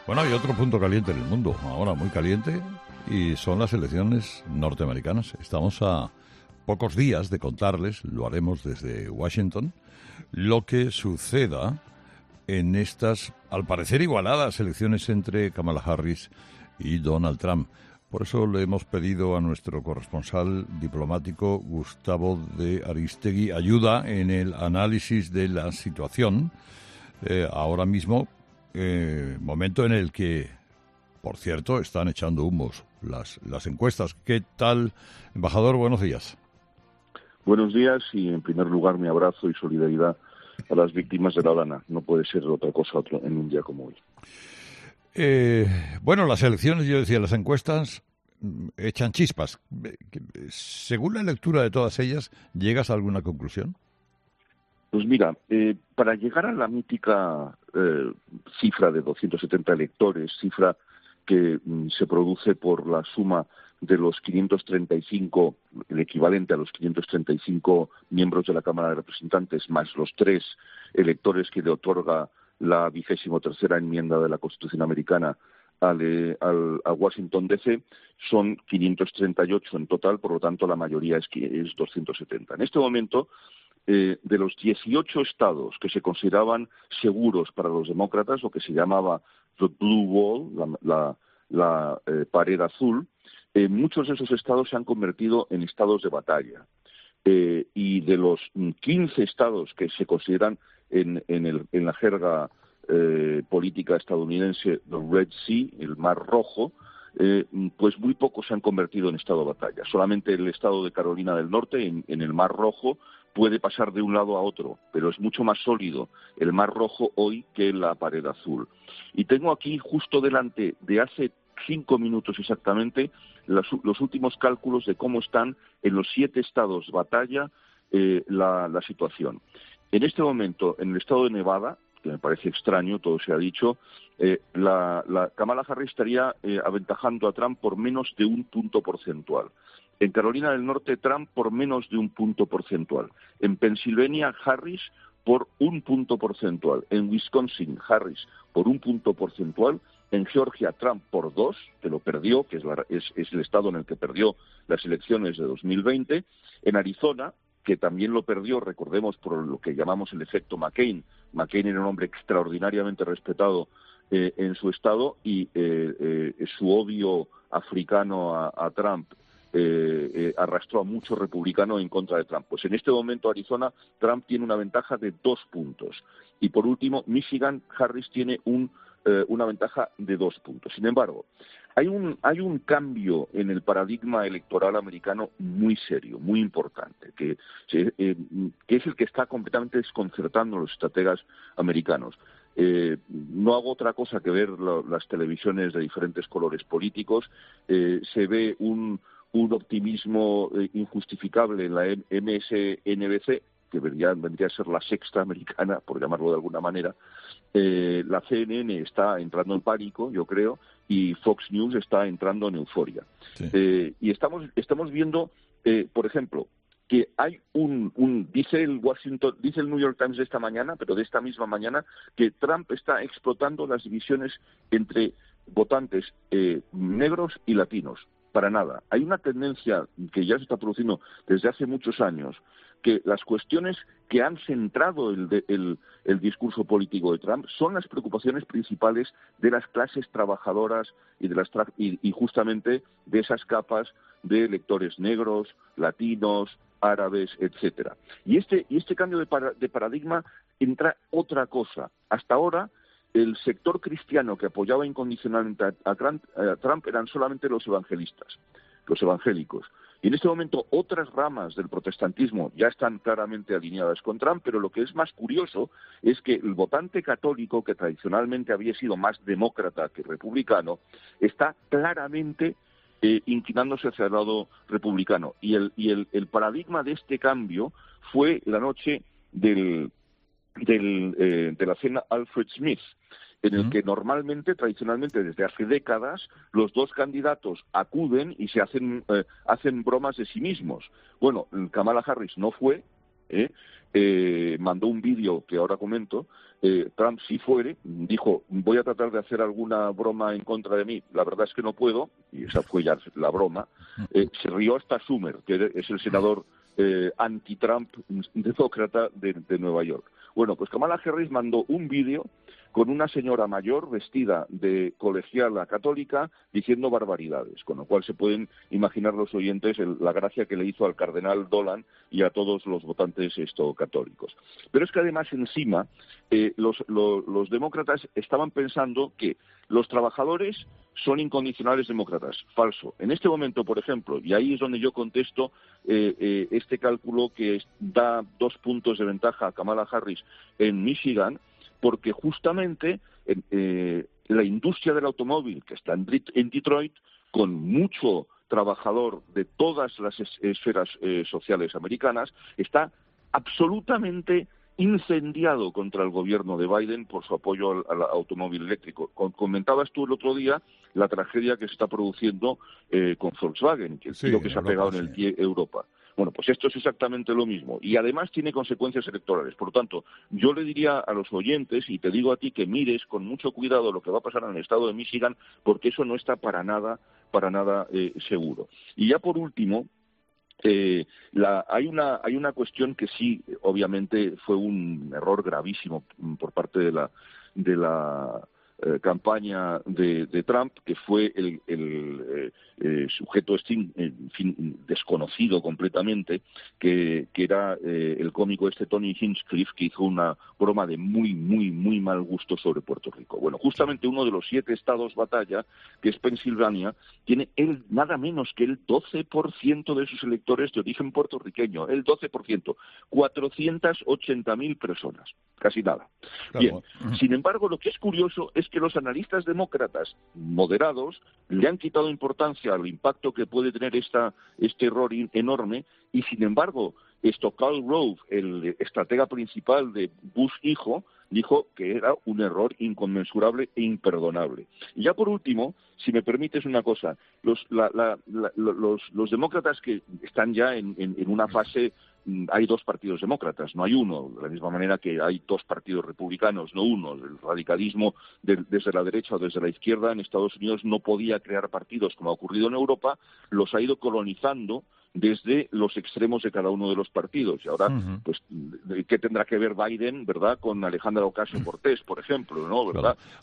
Bueno, hay otro punto caliente en el mundo, ahora muy caliente, y son las elecciones norteamericanas. Estamos a pocos días de contarles, lo haremos desde Washington, lo que suceda en estas, al parecer, igualadas elecciones entre Kamala Harris y Donald Trump. Por eso le hemos pedido a nuestro corresponsal diplomático, Gustavo de Aristegui, ayuda en el análisis de la situación. Ahora mismo, momento en el que, por cierto, están echando humos las encuestas. ¿Qué tal, embajador? Buenos días. Buenos días y, en primer lugar, mi abrazo y solidaridad a las víctimas de La Habana. No puede ser otra cosa en un día como hoy. Bueno, las elecciones, yo decía, las encuestas echan chispas. Según la lectura de todas ellas, ¿llegas a alguna conclusión? Pues mira, para llegar a la mítica cifra de 270 electores, cifra que se produce por la suma de los 535, el equivalente a los 535 miembros de la Cámara de Representantes, más los 3 electores que le otorga la 23ª enmienda de la Constitución americana a Washington D.C., son 538 en total, por lo tanto la mayoría es 270. En este momento, de los 18 estados que se consideraban seguros para los demócratas, lo que se llamaba the blue wall, la pared azul, muchos de esos estados se han convertido en estados de batalla. Y de los 15 estados que se consideran en la jerga política estadounidense, the Red Sea, el Mar Rojo, pues muy pocos se han convertido en estado de batalla. Solamente el estado de Carolina del Norte, en el Mar Rojo, puede pasar de un lado a otro, pero es mucho más sólido el Mar Rojo hoy que la pared azul. Y tengo aquí, justo delante de hace 5 minutos exactamente, los últimos cálculos de cómo están en los 7 estados batalla la situación. En este momento, en el estado de Nevada, que me parece extraño, todo se ha dicho, la Kamala Harris estaría aventajando a Trump por menos de 1 punto porcentual. En Carolina del Norte, Trump por menos de 1 punto porcentual. En Pensilvania, Harris por 1 punto porcentual. En Wisconsin, Harris por 1 punto porcentual. En Georgia, Trump por 2, que lo perdió, que es el estado en el que perdió las elecciones de 2020. En Arizona, que también lo perdió, recordemos, por lo que llamamos el efecto McCain. McCain era un hombre extraordinariamente respetado en su estado y su odio africano a Trump arrastró a muchos republicanos en contra de Trump. Pues en este momento Arizona, Trump tiene una ventaja de 2 puntos. Y por último, Michigan, Harris tiene una ventaja de 2 puntos. Sin embargo, hay un cambio en el paradigma electoral americano muy serio, muy importante, que es el que está completamente desconcertando a los estrategas americanos. No hago otra cosa que ver las televisiones de diferentes colores políticos. Se ve un optimismo injustificable en la MSNBC, que vendría a ser la sexta americana, por llamarlo de alguna manera. La CNN está entrando en pánico, yo creo, y Fox News está entrando en euforia. Sí. Y estamos viendo, por ejemplo, que hay dice el New York Times de esta mañana, pero de esta misma mañana, que Trump está explotando las divisiones entre votantes negros y latinos. Para nada. Hay una tendencia que ya se está produciendo desde hace muchos años, que las cuestiones que han centrado el discurso político de Trump son las preocupaciones principales de las clases trabajadoras y justamente de esas capas de electores negros, latinos, árabes, etcétera. Y este cambio de paradigma entra otra cosa. Hasta ahora, el sector cristiano que apoyaba incondicionalmente a Trump eran solamente los evangelistas, los evangélicos. Y en este momento otras ramas del protestantismo ya están claramente alineadas con Trump, pero lo que es más curioso es que el votante católico, que tradicionalmente había sido más demócrata que republicano, está claramente inclinándose hacia el lado republicano. Y el paradigma de este cambio fue la noche de la cena Alfred Smith, en el que tradicionalmente, desde hace décadas, los dos candidatos acuden y se hacen bromas de sí mismos. Bueno, Kamala Harris no fue, mandó un vídeo que ahora comento. Trump, si fuere, dijo, voy a tratar de hacer alguna broma en contra de mí. La verdad es que no puedo, y esa fue ya la broma. Se rió hasta Schumer, que es el senador anti-Trump demócrata de Nueva York. Bueno, pues Kamala Harris mandó un vídeo con una señora mayor vestida de colegiala católica diciendo barbaridades, con lo cual se pueden imaginar los oyentes la gracia que le hizo al cardenal Dolan y a todos los votantes católicos. Pero es que además encima los demócratas estaban pensando que los trabajadores son incondicionales demócratas. Falso. En este momento, por ejemplo, y ahí es donde yo contesto este cálculo que da 2 puntos de ventaja a Kamala Harris en Michigan, porque justamente la industria del automóvil, que está en Detroit, con mucho trabajador de todas las esferas sociales americanas, está absolutamente incendiado contra el gobierno de Biden por su apoyo al automóvil eléctrico. Comentabas tú el otro día la tragedia que se está produciendo con Volkswagen, que el tiro que se ha pegado en el pie Europa. Bueno, pues esto es exactamente lo mismo y además tiene consecuencias electorales. Por lo tanto, yo le diría a los oyentes, y te digo a ti, que mires con mucho cuidado lo que va a pasar en el estado de Michigan, porque eso no está para nada seguro. Y ya por último, hay una cuestión que sí, obviamente, fue un error gravísimo por parte de la campaña de Trump, que fue el sujeto desconocido completamente, que era el cómico Tony Hinchcliffe, que hizo una broma de muy mal gusto sobre Puerto Rico. Bueno, justamente uno de los 7 estados batalla, que es Pensilvania, tiene nada menos que el 12% de sus electores de origen puertorriqueño, el 12%, 480.000 personas, casi nada. Claro. Bien, sin embargo, lo que es curioso es que los analistas demócratas moderados le han quitado importancia al impacto que puede tener este error enorme, y sin embargo, Karl Rove, el estratega principal de Bush hijo, dijo que era un error inconmensurable e imperdonable. Y ya por último, si me permites una cosa, los demócratas que están ya en una fase, hay 2 partidos demócratas, no hay uno, de la misma manera que hay 2 partidos republicanos, no uno. El radicalismo desde la derecha o desde la izquierda en Estados Unidos no podía crear partidos como ha ocurrido en Europa, los ha ido colonizando desde los extremos de cada uno de los partidos. Y ahora, pues, ¿qué tendrá que ver Biden, verdad, con Alejandra Ocasio-Cortez, por ejemplo, no, verdad?